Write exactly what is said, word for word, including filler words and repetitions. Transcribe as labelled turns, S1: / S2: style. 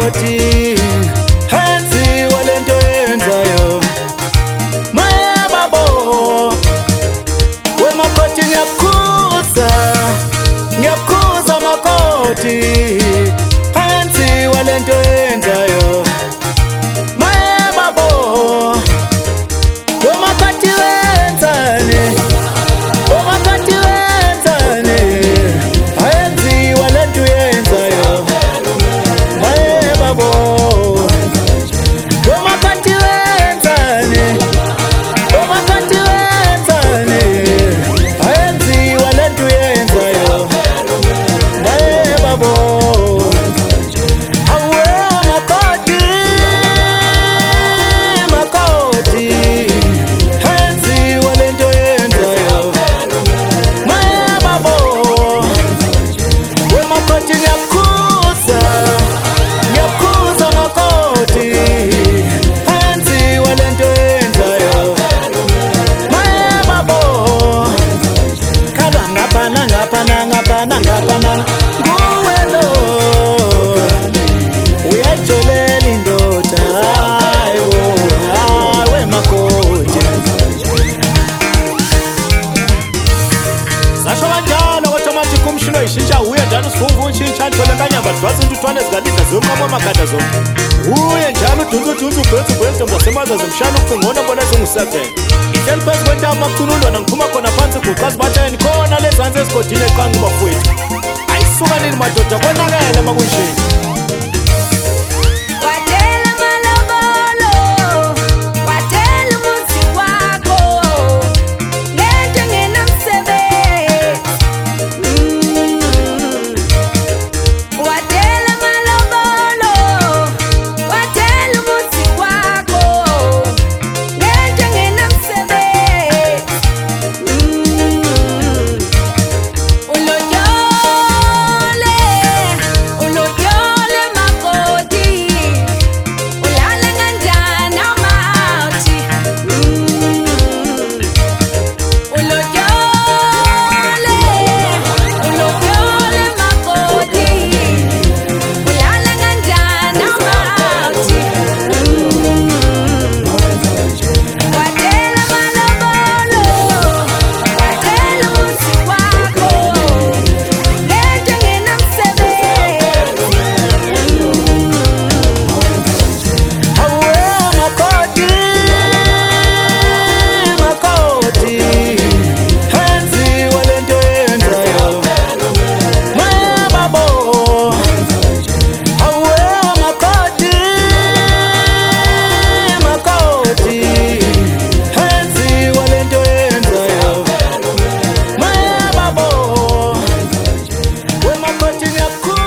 S1: makoti henziwa lento yenzayo mayababo wemakoti ngiyakhuza ngiyakhuza makoti henziwa lento yenzayo mayababo wemakoti wenzane wemakoti wenzane henziwa lento yenzayo mayababo wemakoti wenzane wemakoti wenzane henziwa lento yenzayo mayababo ishintsha uye njalo sifunga utshintsha ntolekanya badvasi ntutwane zikadidla zomqamo amakada zonke uye njalo udunza udunza ubhetse ubhetse ngasemaza zomshana ukufingona bona zingu-seven ihleli phezu kwentamo makuthunulwana ngiphuma khona phansi guqazi batshayeni khona lezansi esigodini eqanga ubafowethu ayisukanini madoda konakele makunjeni Continue.